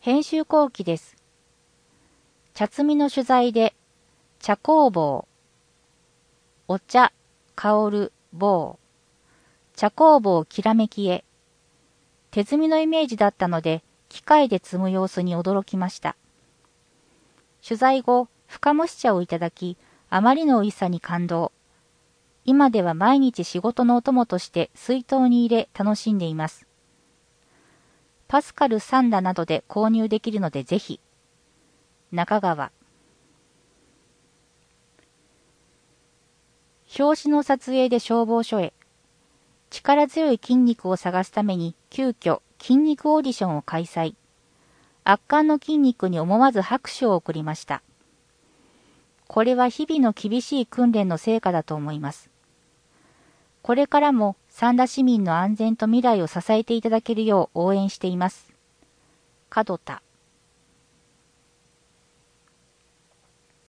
編集後期です。茶摘みの取材で、茶工房、お茶、香る、棒、茶工房きらめきへ、手摘みのイメージだったので、機械で摘む様子に驚きました。取材後、深蒸し茶をいただき、あまりの美味しさに感動。今では毎日仕事のお供として水筒に入れ楽しんでいます。パスカルサンダなどで購入できるのでぜひ。中川。表紙の撮影で消防署へ。力強い筋肉を探すために急遽筋肉オーディションを開催。圧巻の筋肉に思わず拍手を送りました。これは日々の厳しい訓練の成果だと思います。これからも三田市民の安全と未来を支えていただけるよう応援しています。門田。